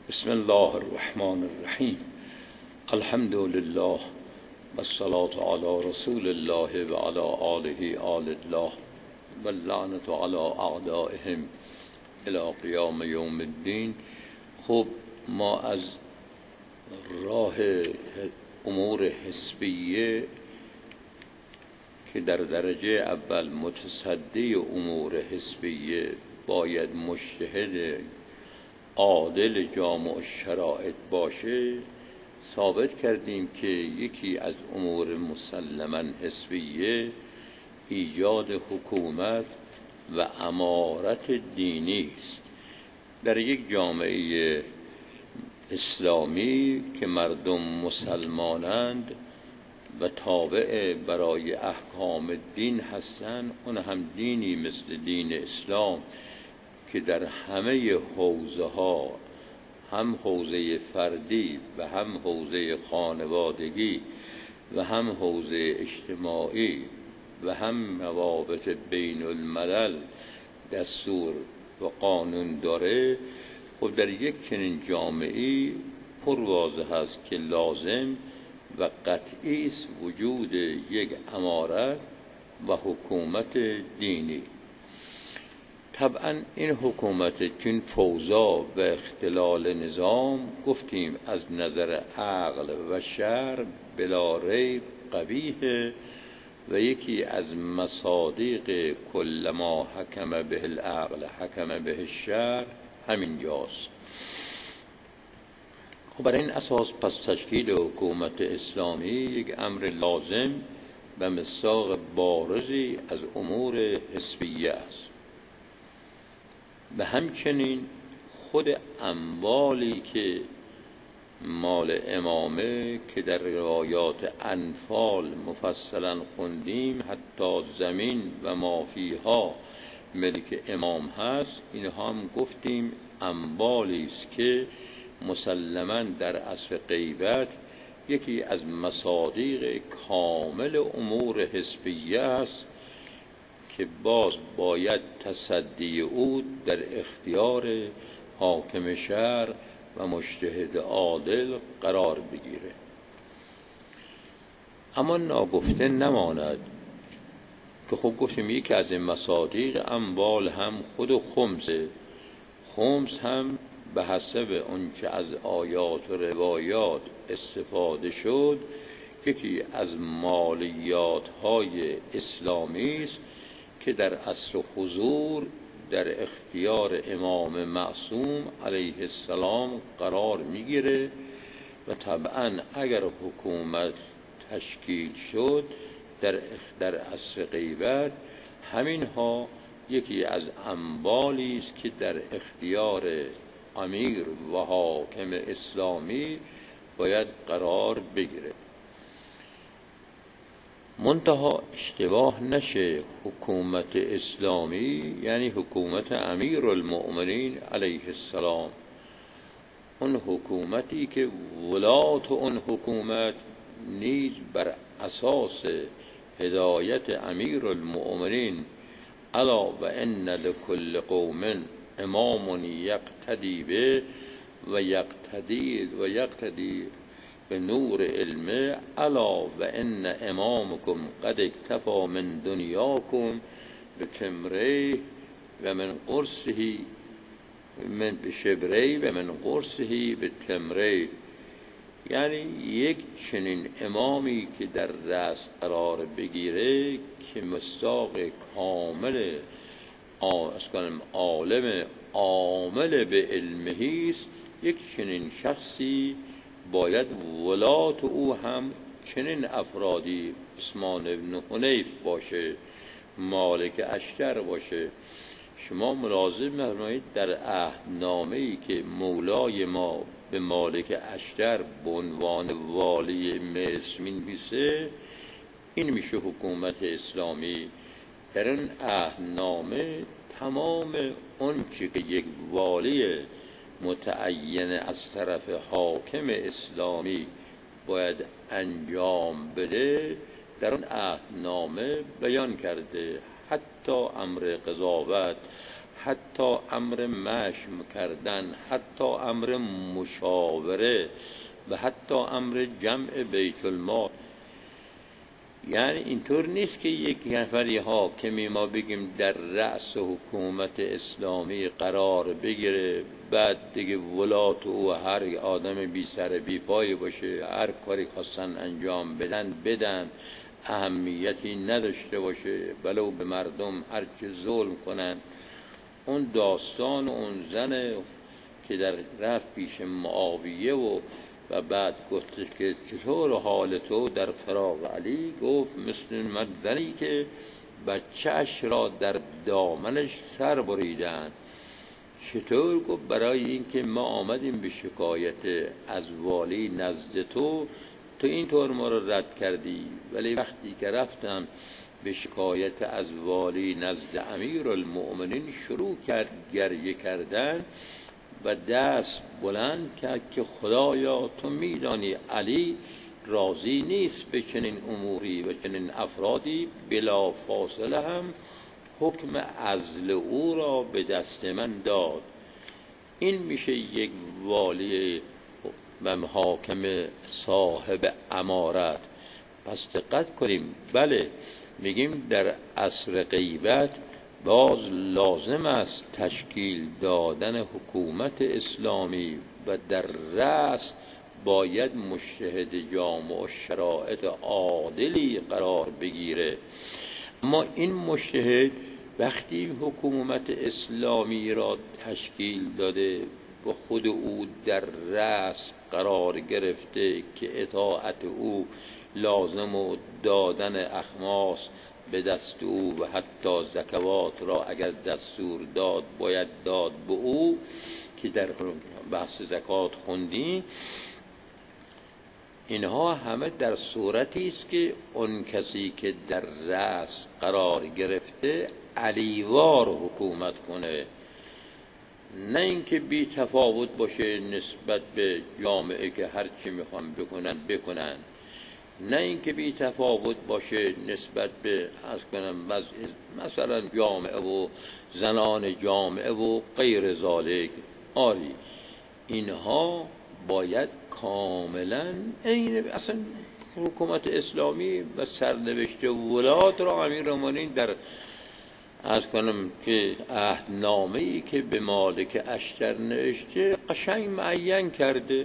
بسم الله الرحمن الرحیم. الحمد لله و الصلاة علی رسول الله و علی آله آل الله و اللعنة علی اعدائهم الی قیام یوم الدین. خب ما از راه امور حسبیه که در درجه اول متصدی امور حسبیه باید مجتهد عادل جامع الشرائط باشه ثابت کردیم که یکی از امور مسلماً حسبیه ایجاد حکومت و امارت دینی است. در یک جامعه اسلامی که مردم مسلمانند و تابع برای احکام دین هستند، اون هم دینی مثل دین اسلام که در همه حوزه ها، هم حوزه فردی و هم حوزه خانوادگی و هم حوزه اجتماعی و هم روابط بین الملل دستور و قانون داره، خب در یک چنین جامعه‌ای پر واضح است که لازم و قطعی است وجود یک امارت و حکومت دینی. طبعا این حکومت چون فوضا و اختلال نظام گفتیم از نظر عقل و شرع بلا ریب قبیحه و یکی از مصادیق کل ما حکم به العقل حکم به الشرع همین جاست. خب بر این اساس پس تشکیل حکومت اسلامی یک امر لازم و مصداق بارزی از امور حسبیه است و همچنین خود اموالی که مال امامه که در روایات انفال مفصلا خوندیم، حتی زمین و مافیها ملک امام هست، اینها هم گفتیم اموالی است که مسلماً در عصر غیبت یکی از مصادیق کامل امور حسبیه است که باز باید تصدی او در اختیار حاکم شرع و مجتهد عادل قرار بگیره. اما ناگفته نماند که خب گفتیم یکی از این مصادیق اموال هم خود خمسه. خمس هم به حسب اونچه از آیات و روایات استفاده شد یکی از مالیات های اسلامی است که در اصل حضور در اختیار امام معصوم علیه السلام قرار میگیره و طبعا اگر حکومت تشکیل شد در عصر غیبت همینها یکی از اموالی است که در اختیار امیر و حاکم اسلامی باید قرار بگیره. منتها اشتباه نشه، حکومت اسلامی یعنی حکومت امیرالمؤمنین علیه السلام، اون حکومتی که ولات اون حکومت نیز بر اساس هدایت امیرالمؤمنین الا و ان لکل قوم امام یقتدی به و یقتدی به نور علمه الا و ان امامکم قد اکتفا من دنیاکم به تمره و من قرصه من بشبره و من قرصه به تمره. یعنی یک چنین امامی که در دست قرار بگیره که مصداق کامل عالم عامل به علمه است، یک چنین شخصی باید ولات او هم چنین افرادی عثمان بن حنیف باشه، مالک اشتر باشه. شما ملاحظه فرمایید در عهدنامه‌ای که مولای ما به مالک اشتر به عنوان والی مصر می‌نویسه، این میشه حکومت اسلامی. در این عهدنامه تمام اون چی که یک والی متعین از طرف حاکم اسلامی باید انجام بده در اون عهدنامه بیان کرده، حتی امر قضاوت، حتی امر مشم کردن، حتی امر مشاوره و حتی امر جمع بیت المال. یعنی اینطور نیست که یک نفری حاکمی ما بگیم در رأس حکومت اسلامی قرار بگیره، بعد دیگه ولات او هر آدم بی سر بی پای باشه، هر کاری خواستن انجام بدن، اهمیتی نداشته باشه، ولو به مردم هر چه ظلم کنن. اون داستان اون زن که در رفت پیش معاویه و بعد گفتش که چطور حال تو در فراق علی؟ گفت مثل مردنی که بچه‌اش را در دامنش سر بریدن. چطور؟ گفت برای اینکه ما آمدیم به شکایت از والی نزد تو اینطور ما رو رد کردی، ولی وقتی که رفتم به شکایت از والی نزد امیرالمؤمنین شروع کرد گریه کردن و دست بلند کرد که خدایا تو میدانی علی راضی نیست به چنین اموری و چنین افرادی، بلا فاصله هم حکم عزل او را به دست من داد. این میشه یک والی و حاکم صاحب امارت. پس دقت کنیم. بله میگیم در عصر غیبت باز لازم است تشکیل دادن حکومت اسلامی و در رأس باید مجتهد جامع و شرایط عادلی قرار بگیره. اما این مجتهد وقتی حکومت اسلامی را تشکیل داده و خود او در رأس قرار گرفته که اطاعت او لازم و دادن اخماس به دست او و حتی زکوات را اگر دستور داد باید داد به او، که در بحث زکات خوندیم. اینها همه در صورتی است که اون کسی که در رأس قرار گرفته علیوار حکومت کنه، نه اینکه بی تفاوت باشه نسبت به جامعه که هر چی میخوان بکنن، نه اینکه بی تفاوت باشه نسبت به مثلا جامعه و زنان جامعه و غیر ذالک. آری اینها باید کاملا این اصلا حکومت اسلامی و سرنوشت ولات را امیرالمؤمنین در عرض کنم که عهدنامه‌ای که به مالک اشتر نوشته قشنگ معین کرده.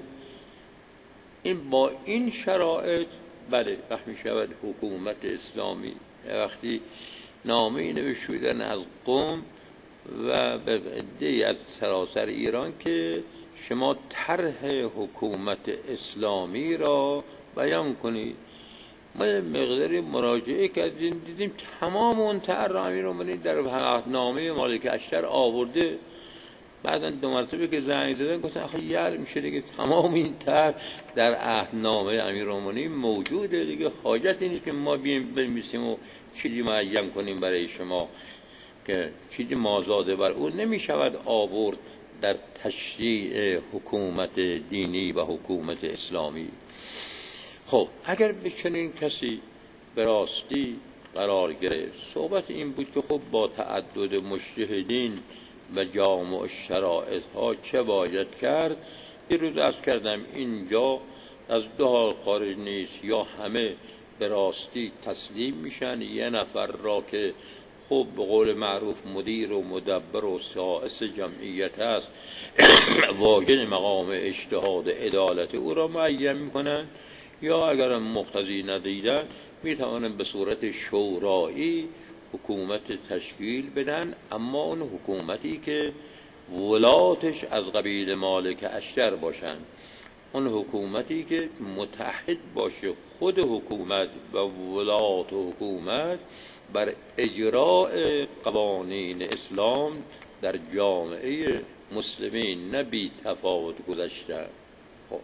این با این شرایط بله وقت می شود حکومت اسلامی. وقتی نامه‌ای نوشتن از قم و به عده‌ای از سراسر ایران که شما طرح حکومت اسلامی را بیان کنید، ما مقداری مراجعه کردیم دیدیم تمام اون طرح امیرالمؤمنین در عهدنامه مالک اشتر آورده. بعداً دو مرتبه که زنگ زدن گفتن آخه یار میشه دیگه، تمام این طرح در عهدنامه امیرالمؤمنین موجوده دیگه، حاجتی نیست که ما بیایم بنویسیم و چیزی معین کنیم برای شما که چیزی مازاده بر اون نمیشود آورد در تشریع حکومت دینی و حکومت اسلامی. خب اگر به چنین کسی به راستی قرار گرفت، صحبت این بود که خب با تعدد مجتهدین و جامع شرایط ها چه باید کرد. یه روز عرض کردم اینجا از دو حال خارج نیست، یا همه به راستی تسلیم میشن، یه نفر را که خب به قول معروف مدیر و مدبر و سائس جمعیت است واجد مقام اجتهاد عدالت او را معین میکنن، یا اگر مقتضی ندیدن میتوانن به صورت شورایی حکومت تشکیل بدن. اما اون حکومتی که ولاتش از قبیل مالک اشتر باشن، اون حکومتی که متحد باشه خود حکومت و ولات و حکومت بر اجراء قوانین اسلام در جامعه مسلمین، نه بی تفاوت گذشته. خب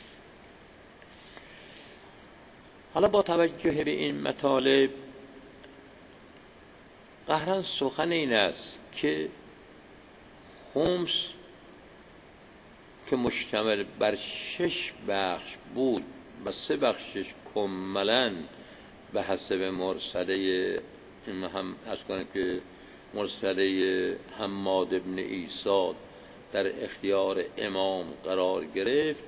حالا با توجه به این مطالب قهرن سخن این است که خمس که مشتمل بر 6 بخش بود و 3 بخشش کاملا به حسب مرسله این هم از کنه که مرسله حماد بن عیسی در اختیار امام قرار گرفت،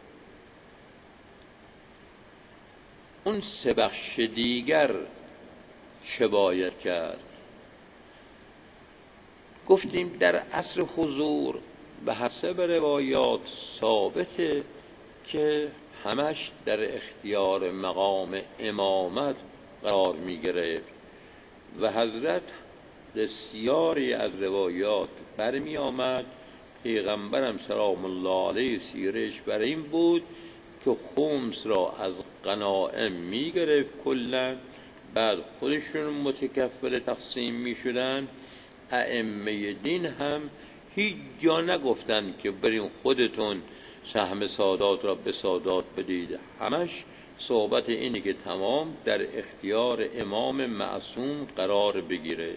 اون 3 بخش دیگر چه باید کرد؟ گفتیم در عصر حضور به حسب روایات ثابته که همش در اختیار مقام امامت قرار می گرفت و حضرت بسیاری از روایات برمی آمد. پیغمبرم سلام الله علیه سیرش بر این بود که خمس را از غنائم می گرفت کلا، بعد خودشون متکفل تقسیم می شدن. ائمه دین هم هیچ جا نگفتن که برین خودتون سهم سادات را به سادات بدید، همش صحبت اینه که تمام در اختیار امام معصوم قرار بگیره.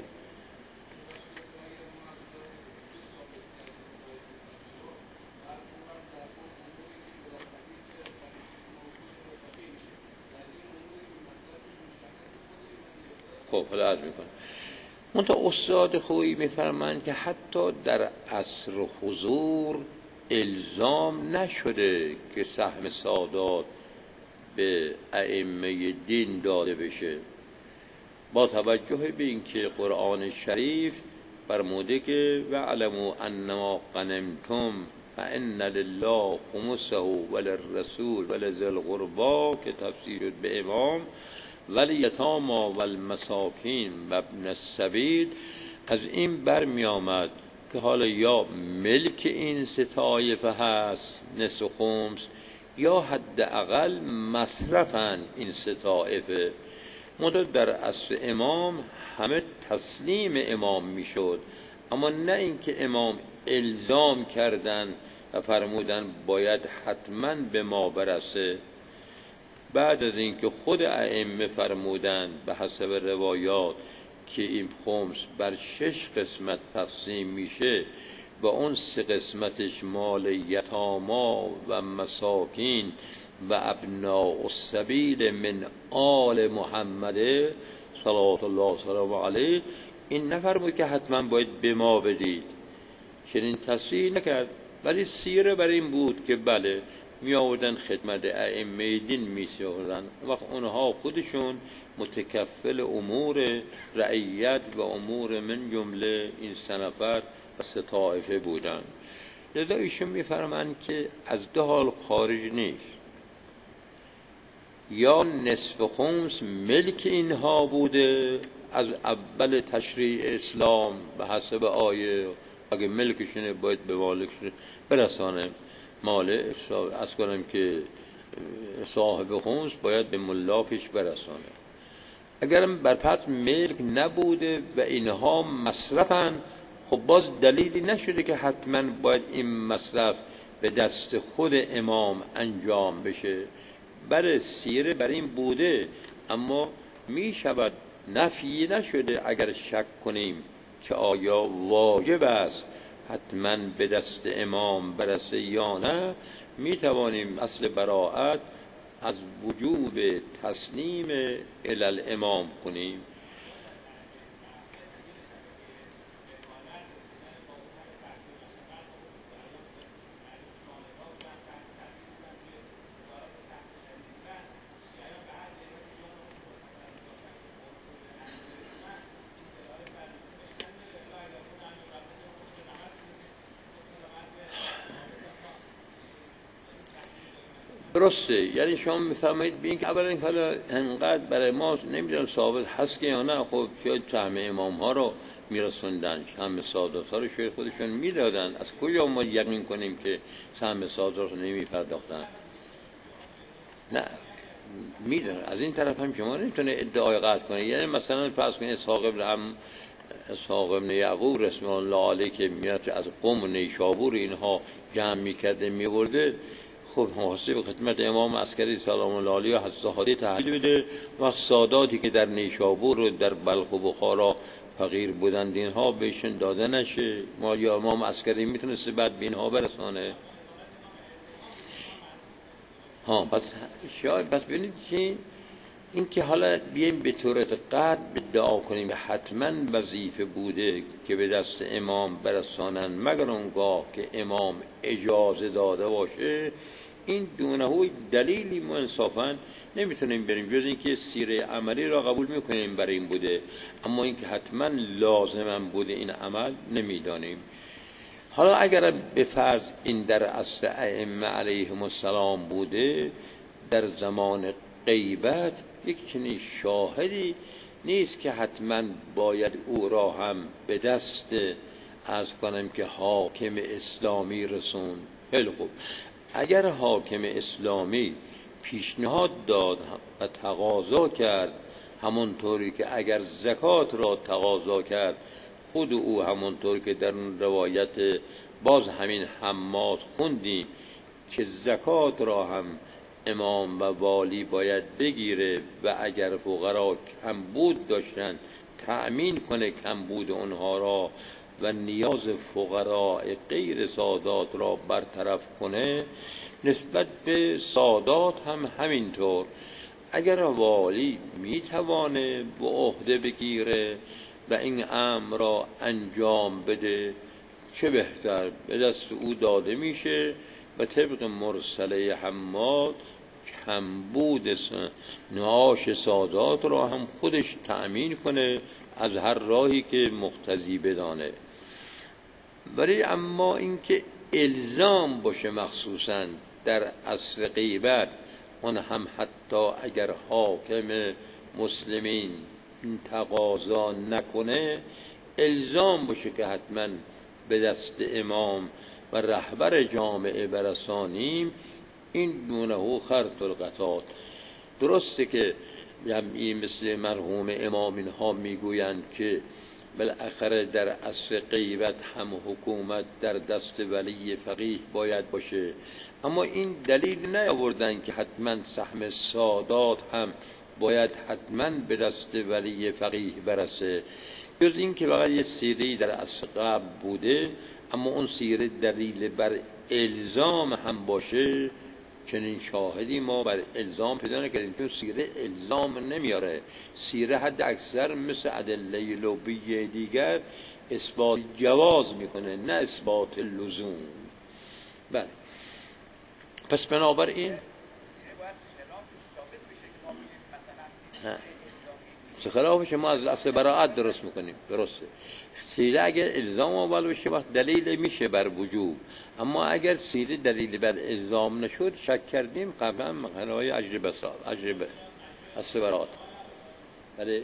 خب حالا عرض میکنم منتها استاد خویی میفرمایند که حتی در عصر حضور الزام نشده که سهم سادات به ائمه دین داده بشه، با توجه به اینکه قرآن شریف فرموده که وَاعْلَمُوا أَنَّمَا غَنِمْتُمْ فَإِنَّ لِلَّهِ خُمُسَهُ وَلِلرَّسُولِ وَلِذِي الْقُرْبَى که تفسیر شد به امام وَالْيَتَامَى وَالْمَسَاکِینِ وَابْنِ السَّبِیل. از این برمی آمد که حالا یا ملک این 3 طایفه هست نصف خمس، یا حداقل مصرفن این 3 طایفه. مدت در عصر امام همه تسلیم امام میشد، اما نه اینکه امام الزام کردن و فرمودن باید حتما به ما برسه. بعد از اینکه خود ائمه فرمودن به حسب روایات که این خمس بر 6 قسمت تقسیم میشه و اون 3 قسمتش مال یتاما و مساکین و ابناء السبیل من آل محمد صلوات الله سلام علیه، این نفرمود که حتما باید به ما بدید، چنین تصریح نکرد، ولی سیره بر این بود که بله می آوردن خدمت ائمه دین می سپردن، وقت اونها خودشون متکفل امور رعیت و امور من جمله این 3 نفر و 3 طایفه بودن. لذا ایشون می فرمند که از 2 حال خارج نیست، یا نصف خمس ملک اینها بوده از اول تشریع اسلام به حسب آیه، اگه ملکشونه باید به مالکشونه برسانه مال، از کنم که صاحب خمس باید به ملاکش برسانه. اگرم برپس ملک نبوده و اینها مصرفن، خب باز دلیلی نشده که حتما باید این مصرف به دست خود امام انجام بشه. بله سیره بر این بوده، اما می شود نفی نشده اگر شک کنیم که آیا واجب است حتما به دست امام برسه یا نه، می توانیم اصل براءت از وجوب تسلیم الی الامام کنیم. درسته، یعنی شما میفرمایید ببین که اولا حالا انقدر برای ما نمیدونم ثابت هست که یا نه، خب شاید سهم امام ها رو میرسوندن، سهم سادات ها رو شاید خودشون میدادن، از کجا ما یقین کنیم که سهم سادات رو نمیپرداختن؟ نه میدونن. از این طرف هم شما نمیتونه ادعای قطع کنه. یعنی مثلا فرض کنید اسحاق ابن یعقوب رحمه الله علیه که میاد از قم و نیشابور اینها جمع میکرده میورده، خب حاصل به خدمت امام عسکری سلام الله علیه حضرت زهادی تحویل بده، و ساداتی که در نیشابور و در بلخ و بخارا فقیر بودند اینها بهشون داده نشه. ما یا امام عسکری میتونسته بعد به اینها برسانه؟ پس شاید ببینید چی این که حالا بیایم به طورت قطع ادعا کنیم حتما وظیفه بوده که به دست امام برسانن مگر اونگاه که امام اجازه داده باشه، این دونه دلیلی ما انصافا نمیتونیم بریم جز اینکه سیره عملی را قبول میکنیم برای این بوده، اما اینکه حتما لازمم بوده این عمل نمیدانیم. حالا اگر به فرض این در عصر ائمه علیهم السلام بوده، در زمان غیبت یک چنین شاهدی نیست که حتما باید او را هم به دست عرض کنم که حاکم اسلامی رسوند. خیلی خوب، اگر حاکم اسلامی پیشنهاد داد و تقاضا کرد، همونطوری که اگر زکات را تقاضا کرد خود او همونطور که در اون روایت باز همین حماد خوندیم که زکات را هم امام و والی باید بگیره و اگر فقرا کمبود داشتن تأمین کنه کمبود اونها را و نیاز فقراء غیر سادات را برطرف کنه، نسبت به سادات هم همینطور. اگر والی میتوانه به عهده بگیره و این امر را انجام بده، چه بهتر، به دست او داده میشه و طبق مرسله حماد کمبود نعاش سادات را هم خودش تأمین کنه از هر راهی که مقتضی بدانه. ولی اما اینکه الزام باشه مخصوصا در عصر غیبت، اون هم حتی اگر حاکم مسلمین تقاضا نکنه، الزام باشه که حتما به دست امام و رهبر جامعه برسانیم، این دونه خرط القطات. درسته که جمعی مثل مرحوم امام اینها میگویند که بالاخره در عصر غیبت هم حکومت در دست ولی فقیه باید باشه، اما این دلیل نیاوردن که حتما سهم سادات هم باید حتما به دست ولی فقیه برسه، جز این که فقط یه سیری در عصر قبل بوده، اما اون سیره دلیل بر الزام هم باشه چنین شاهدی ما بر الزام پیدا نکردیم، چون سیره الزام نمیاره. سیره حد اکثر مثل ادله لغوی دیگر اثبات جواز میکنه، نه اثبات لزوم. بله، پس بنابراین خلافش ما از اصل براعت درست میکنیم. درسته، سیره اگر الزام اول بشه وقت دلیل میشه بر وجوب، اما اگر سیره دلیل بر الزام نشد شک کردیم قبلا مقنای اجر اصل براعت. بله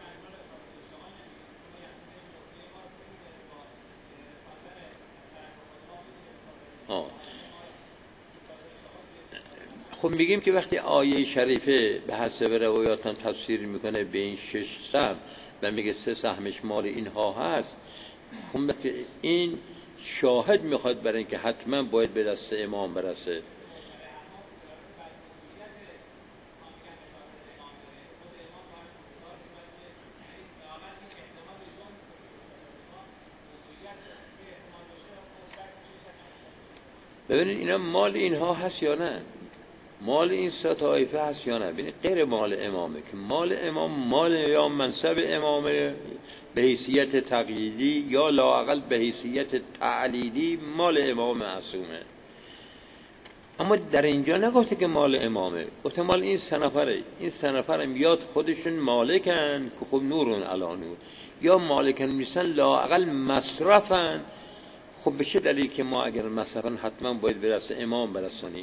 خب میگیم که وقتی آیه شریفه به حسب روایاتان تفسیر میکنه به این 6 سهم و میگه 3 سهمش مال اینها هست، خب این شاهد میخواد برای اینکه حتما باید به دست امام برسه. ببینید اینا مال اینها هست یا نه، مال این 3 طایفه هست یا نه. ببینید غیر مال امامه، که مال امام مال یا منصب امامه به حیثیت تقییدی یا لااقل به حیثیت تعلیدی مال امام معصومه، اما در اینجا نگفته که مال امامه، گفته مال این 3 نفره. این 3 نفرم یاد خودشون مالکن که خب نورون علا نور، یا مالکن نیستن لااقل مصرفن. خب به چه دلیل که ما اگر مصرفن حتما باید به دست امام برسانیم؟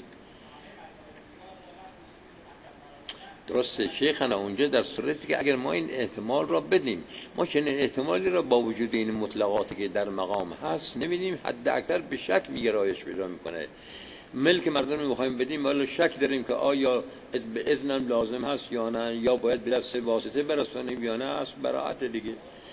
درسته شیخنا، اونجا در صورتی که اگر ما این احتمال را بدیم، ما چنین احتمالی را با وجود این مطلقاتی که در مقام هست نمیدیم، حد اکثر به شک میگرایش پیدا میکنه. ملک مردم رو میخوایم بدیم ولی شک داریم که آیا به اذنم لازم هست یا نه، یا باید به دست واسطه برسانیم یا نه، است براعت دیگه.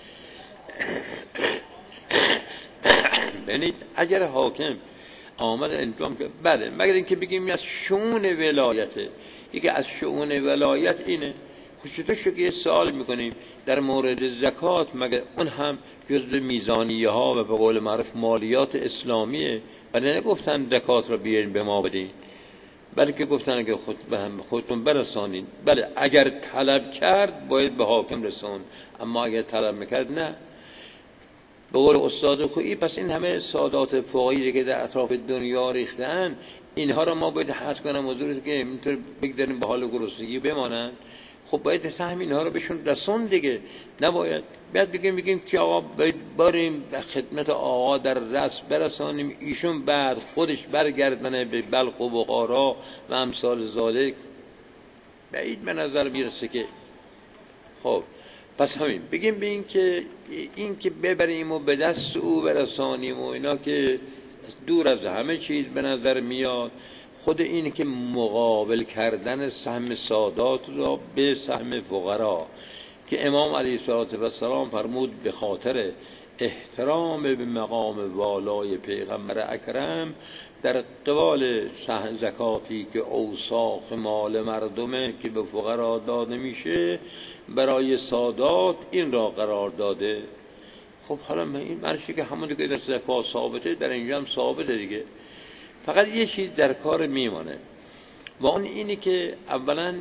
ببینید اگر حاکم آمد انجام که بله، مگر اینکه بگیم از شؤون ولایته، یکی از شؤون ولایت اینه، خودشو که سوال میکنیم در مورد زکات، مگر اون هم جزء میزانیه ها و به قول معروف مالیات اسلامیه، ولی نگفتن زکات رو بیارین به ما بدین. بلکه گفتن که خودتون برسانید. بله اگر طلب کرد باید به حاکم رسون، اما اگر طلب میکرد نه. به قول استاد خویی پس این همه سادات فقهی که در اطراف دنیا ریختن، اینها را ما باید حذف کنیم حضور که اینطور بگذاریم به حال گرسنگی بمانن؟ خب باید فهم اینها رو بهشون رسون دیگه. نباید بعد بگیم که آقا باید بریم به خدمت آقا در رسم برسانیم، ایشون بعد خودش برگردنه به بلخ و بخارا و امثال ذالک. بعید به نظر میرسه که. خب پس همین بگیم به این که ببریم و به دست او برسانیم و اینا که دور از همه چیز به نظر میاد. خود این که مقابل کردن سهم سادات را به سهم فقرا که امام علیه السلام فرمود به خاطر احترام به مقام والای پیغمبر اکرم در قبال زکاتی که اوساق مال مردمه که به فقرا داده میشه، برای سادات این را قرار داده. خب حالا این مرشی که همون که در زکات ثابته در اینجا هم ثابته دیگه. فقط یه چیز در کار میمانه و اون اینی که اولا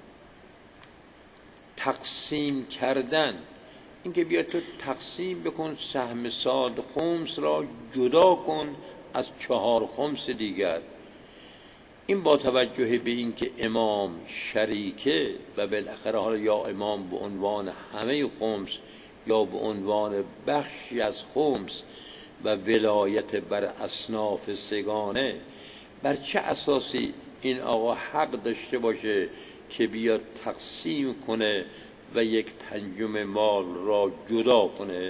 تقسیم کردن، این که بیا تو تقسیم بکن سهم ساد خمس را جدا کن از 4 خمس دیگر. این با توجه به این که امام شریکه و بالاخره حالا یا امام به عنوان همه خمس یا به عنوان بخشی از خمس و ولایت بر اصناف سگانه، بر چه اساسی این آقا حق داشته باشه که بیاد تقسیم کنه و 1/5 مال را جدا کنه؟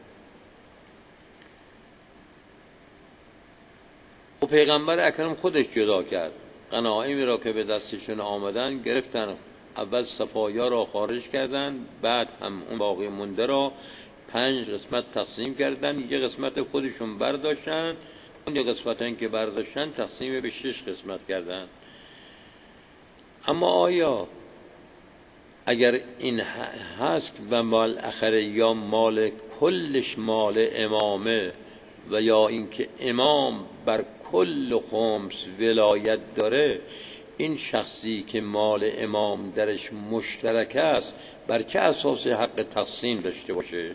و پیغمبر اکرم خودش جدا کرد. غنایمی را که به دستشون آمدن گرفتن، اول صفایا را خارج کردن، بعد هم اون باقی مونده را 5 قسمت تقسیم کردن. یه قسمت خودشون برداشتن، اون یه قسمت که برداشتن تقسیم به 6 قسمت کردن. اما آیا اگر این هست و مال اخره یا مال کلش مال امامه و یا اینکه امام بر کل خمس ولایت داره، این شخصی که مال امام درش مشترک است بر چه اساس حق تقسیم داشته باشه؟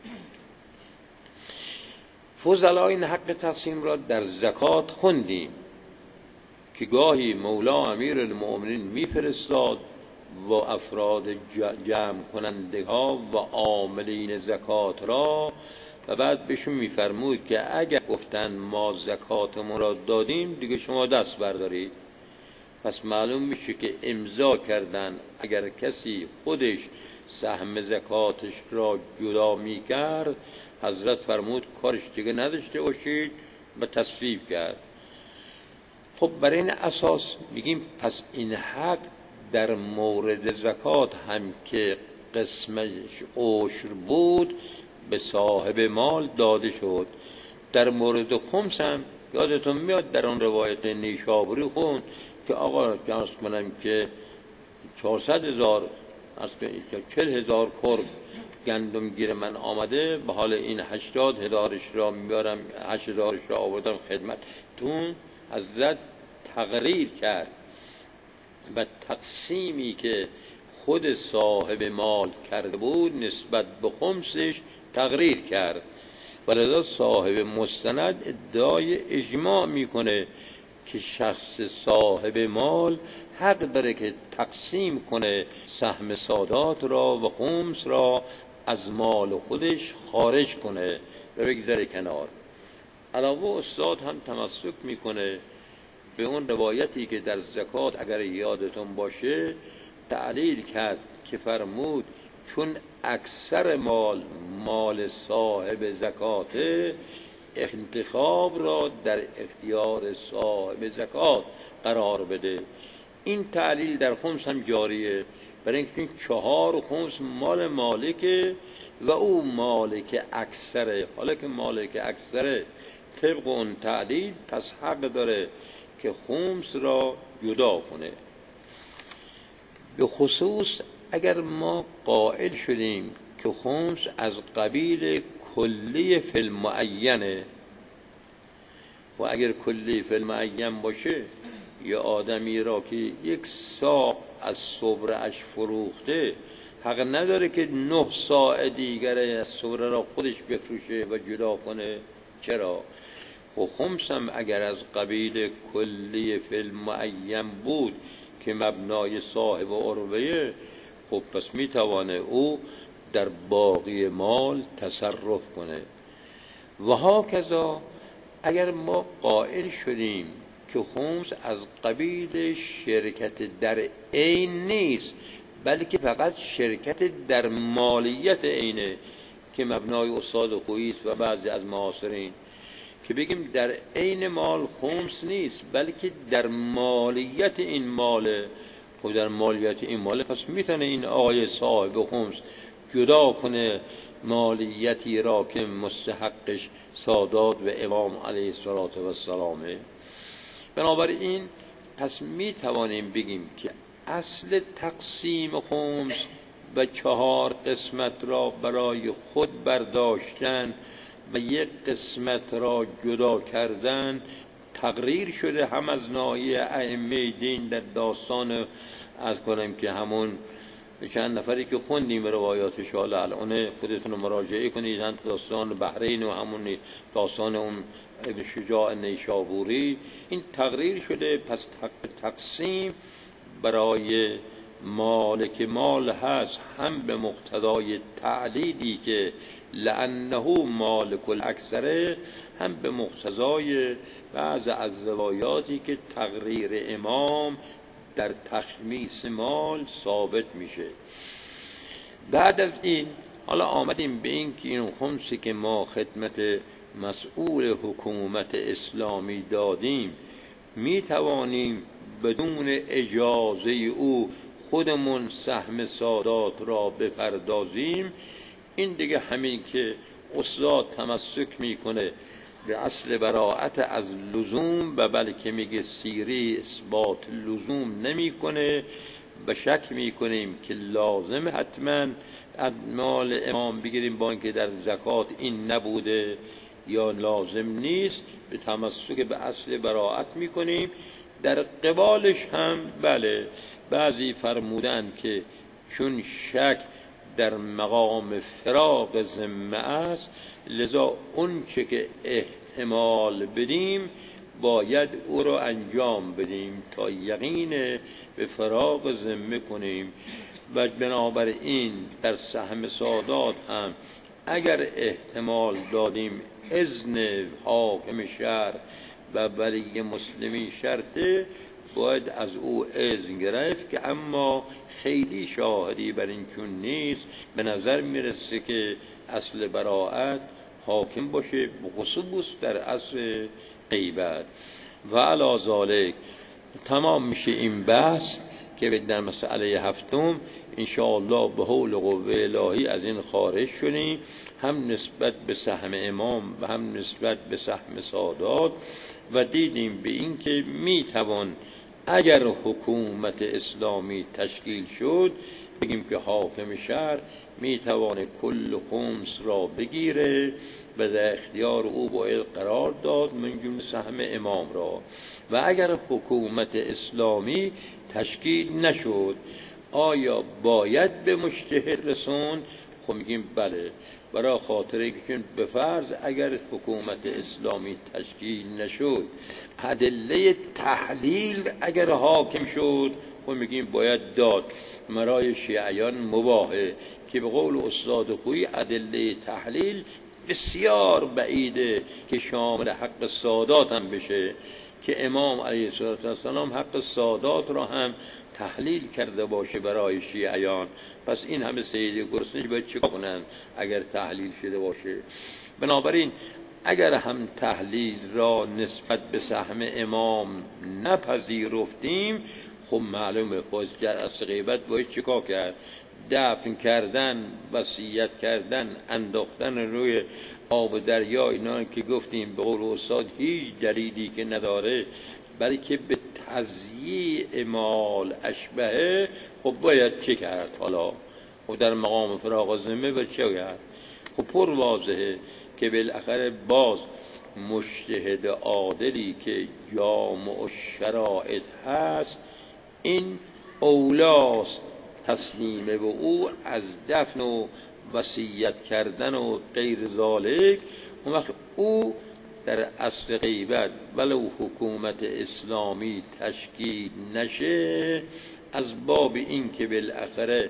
فضلا این حق تقسیم را در زکات خوندیم که گاهی مولا امیر المؤمنین میفرستاد و افراد جمع کننده ها و عاملین زکات را و بعد بهشون میفرمود که اگر گفتن ما زکاتمون را دادیم دیگه شما دست بردارید. پس معلوم میشه که امضا کردن اگر کسی خودش سهم زکاتش را جدا میکرد، حضرت فرمود کارش دیگه نداشته باشید و تصویب کرد. خب برای این اساس میگیم پس این حق در مورد زکات هم که قسمش عشر بود به صاحب مال داده شد. در مورد خمس هم یادتون میاد در اون روایت نیشابوری خوند که آقا جانس کنم که 400,000 از 40,000 کرب گندم گیر من آمده، به حال این 80,000 را میارم، 8,000 را آوردم خدمتتون. حضرت تقریر کرد و تقسیمی که خود صاحب مال کرده بود نسبت به خمسش تقریر کرد. ولذا صاحب مستند ادعای اجماع میکنه که شخص صاحب مال حق داره که تقسیم کنه سهم سادات را و خمس را از مال خودش خارج کنه و بگذاره کنار. علاوه استاد هم تمسک میکنه به اون روایتی که در زکات اگر یادتون باشه تعلیل کرد که فرمود چون اکثر مال صاحب زکاته، انتخاب را در اختیار صاحب زکات قرار بده. این تعلیل در خمس هم جاریه، برای اینکه 4 خمس مال مالکه و او مالک اکثره. حالا که مالک اکثره طبق اون تعلیل پس حق داره که خمس را جدا کنه. به خصوص اگر ما قائل شدیم که خمس از قبیل کلی فی المعینه و اگر کلی فی المعین باشه یه آدمی را که یک ساق از صبره اش فروخته حق نداره که 9 ساع دیگر از صبره را خودش بفروشه و جدا کنه. چرا؟ خب خمس هم اگر از قبیل کلی فی معین بود که مبنای صاحب عروه، خب پس میتوانه او در باقی مال تصرف کنه. و هاکذا اگر ما قائل شدیم که خمس از قبیل شرکت در عین نیست، بلکه فقط شرکت در مالیت عینه که مبنای استاد خویی است و بعضی از معاصرین، که بگیم در عین مال خمس نیست بلکه در مالیت این ماله. خب در مالیت این ماله پس میتونه این آقای صاحب خمس جدا کنه مالیتی را که مستحقش سادات و امام علیه السلام. بنابراین پس میتوانیم بگیم که اصل تقسیم خمس و 4 قسمت را برای خود برداشتن و یک قسمت را جدا کردن تقریر شده هم از ناحیه ائمه دین در داستان، از کنم که همون چند نفری که خوندیم روایاتش، حالا الان خودتون مراجعه کنید، هم داستان بحرین و همون داستان اون ابن شجاع نیشابوری، این تقریر شده. پس تقسیم برای مالک مال هست هم به مقتضای تعلیلی که لأنه مالک الاکثره، هم به مقتضای بعض از روایاتی که تقریر امام در تخمیس مال ثابت میشه. بعد از این حالا آمدیم به این که این خمسی که ما خدمت مسئول حکومت اسلامی دادیم میتوانیم بدون اجازه او خودمون سهم سادات را بپردازیم. این دیگه همین که استاد تمسک میکنه به اصل براءت از لزوم و بلکه میگه سیری اثبات لزوم نمیکنه، به شک میکنیم که لازم حتما از مال امام بگیریم با اینکه در زکات این نبوده یا لازم نیست، به تمسک به اصل براءت میکنیم. در قبالش هم بله بعضی فرمودن که چون شک در مقام فراغ ذمه است، لذا اون چه که احتمال بدیم باید او را انجام بدیم تا یقین به فراغ ذمه کنیم. و بنابراین در سهم سادات هم اگر احتمال دادیم اذن حاکم شهر و ولی مسلمی شرطه، باید از او اذن گرفت، که اما خیلی شاهدی بر این چون نیست، به نظر میرسه که اصل براءت حاکم باشه، بخصوص در اصل غیبت. و علی ذالک تمام میشه این بحث که در مسئله هفتم انشاءالله به حول قوه الهی از این خارج شدیم، هم نسبت به سهم امام و هم نسبت به سهم سادات، و دیدیم به این که میتوان اگر حکومت اسلامی تشکیل شد بگیم که حاکم شهر میتوانه کل خمس را بگیره و در اختیار او باید قرار داد، من جمله سهم امام را. و اگر حکومت اسلامی تشکیل نشد آیا باید به مجتهد رسون؟ خب میگیم بله، برای خاطره که چون به فرض اگر حکومت اسلامی تشکیل نشد ادله تحلیل اگر حاکم شد، خب میگیم باید داد. مرای شیعیان مباهه که به قول استاد خویی ادله تحلیل بسیار بعیده که شامل حق سادات هم بشه، که امام علیه السلام حق سادات را هم تحلیل کرده باشه برای شیعیان. پس این همه سید گرسنه باید چه کنن اگر تحلیل شده باشه؟ بنابراین اگر هم تحلیل را نسبت به سهم امام نپذیرفتیم، خب معلومه فوزگر از غیبت باید چیکار کرد؟ دفن کردن، وصیت کردن، انداختن روی آب دریا، اینا که گفتیم به قول استاد هیچ دلیلی که نداره بلکه به تضییع مال اشبهه. خب باید چه کرد حالا؟ خب در مقام فراغ ذمه باید چه کرد؟ خب پر واضحه که بالاخره باز مجتهد عادلی که جامع الشرائط هست، این اولاست تسلیم به او از دفن و وصیت کردن و غیر ذالک. اون وقت او در عصر غیبت ولو حکومت اسلامی تشکیل نشه، از باب این که بالاخره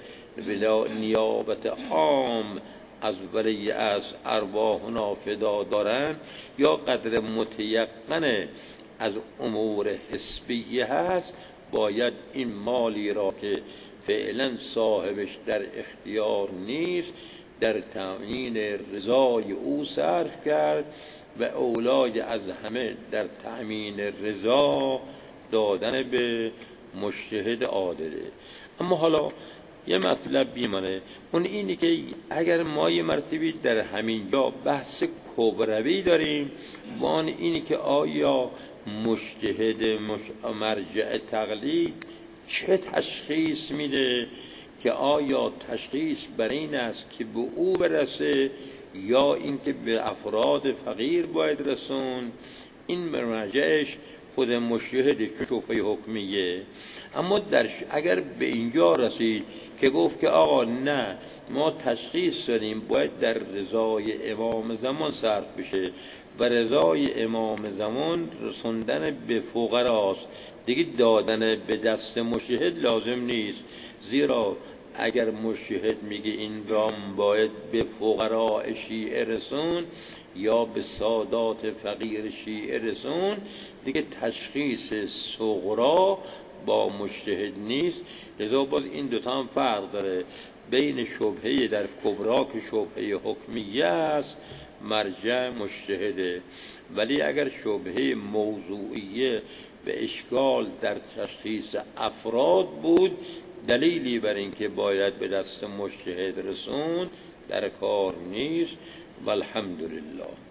نیابت عام از ولی از ارواحنا فدا دارن، یا قدر متیقن از امور حسبیه هست، باید این مالی را که فعلا صاحبش در اختیار نیست در تأمین رضای او صرف کرد و اولای از همه در تأمین رضا دادن به مجتهد عادله. اما حالا یه مطلب بیمانه، اون اینی که اگر ما یه مرتبی در همین جا بحث کبروی داریم، و آن اینی که آیا مجتهد مرجع تقلید چه تشخیص میده، که آیا تشخیص بر این است که به او برسه یا اینکه به افراد فقیر باید رسون. این مرجعش خود مجتهد شوفه حکمیه. اما اگر به اینجا رسید که گفت که آقا نه، ما تشخیص داریم باید در رضای امام زمان صرف بشه و رضای امام زمان رسوندن به فقراست، دیگه دادن به دست مجتهد لازم نیست. زیرا اگر مجتهد میگه این رام باید به فقراء شیعه رسون یا به سادات فقیر شیعه رسون، دیگه تشخیص صغرا با مجتهد نیست. لذا باز این دوتا هم فرق داره بین شبهه در کبرا که شبهه حکمیه است، مرجع مجتهده، ولی اگر شبهه موضوعیه و اشکال در تشخیص افراد بود، دلیلی بر این که باید به دست مجتهد رسون در کار نیست. والحمدلله.